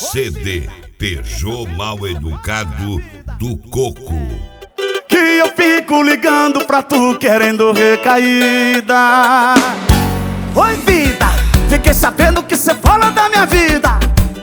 CD Peugeot Mal Educado do Coco. Que eu fico ligando pra tu querendo recaída. Oi vida, fiquei sabendo que cê fala da minha vida.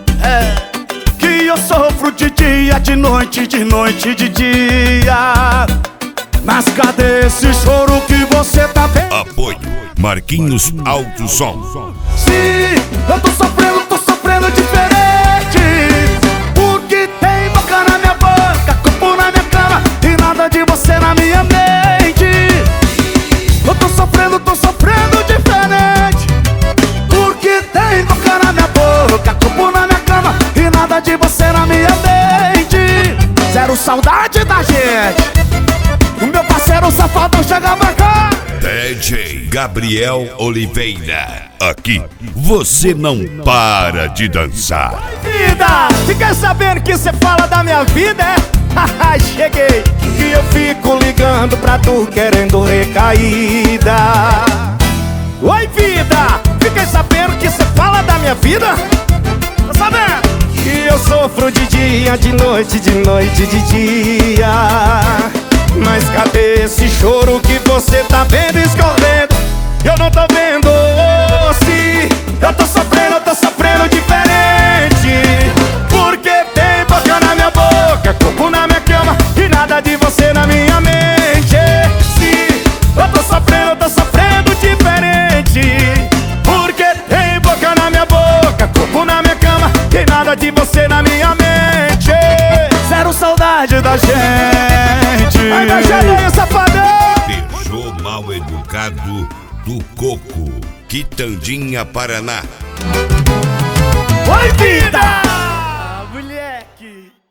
Que eu sofro de dia, de noite, de noite, de dia. Mas cadê esse choro que você tá vendo? Apoio Marquinhos Alto Som. Sim, eu tô sofrendo diferente. Porque tem boca na minha boca, corpo na minha cama e nada de você na minha mente. Eu tô sofrendo diferente. Porque tem boca na minha boca, corpo na minha cama e nada de você na minha mente. Zero saudade da gente. O meu parceiro safadão chega pra cá. DJ Gabriel Oliveira. Aqui você não para de dançar. Vida, fica sabendo que cê fala da minha vida, é? Cheguei. E eu fico ligando pra tu querendo recaída. Oi vida, fiquei sabendo que cê fala da minha vida. Tá sabendo? Que eu sofro de dia, de noite, de noite, de dia. Mas cadê esse choro que você tá vendo escorrendo? Eu não tô vendo. Se eu tô sofrendo diferente. Porque tem boca na minha boca, corpo na minha cama e nada de você na minha mente. Se eu tô sofrendo diferente. Porque tem boca na minha boca, corpo na minha cama e nada de você na minha mente. Zero saudade da gente. Ai, meu gelinho, safadão. Peugeot Mal Educado do Coco, Quitandinha, Paraná. Oi, vida! Moleque!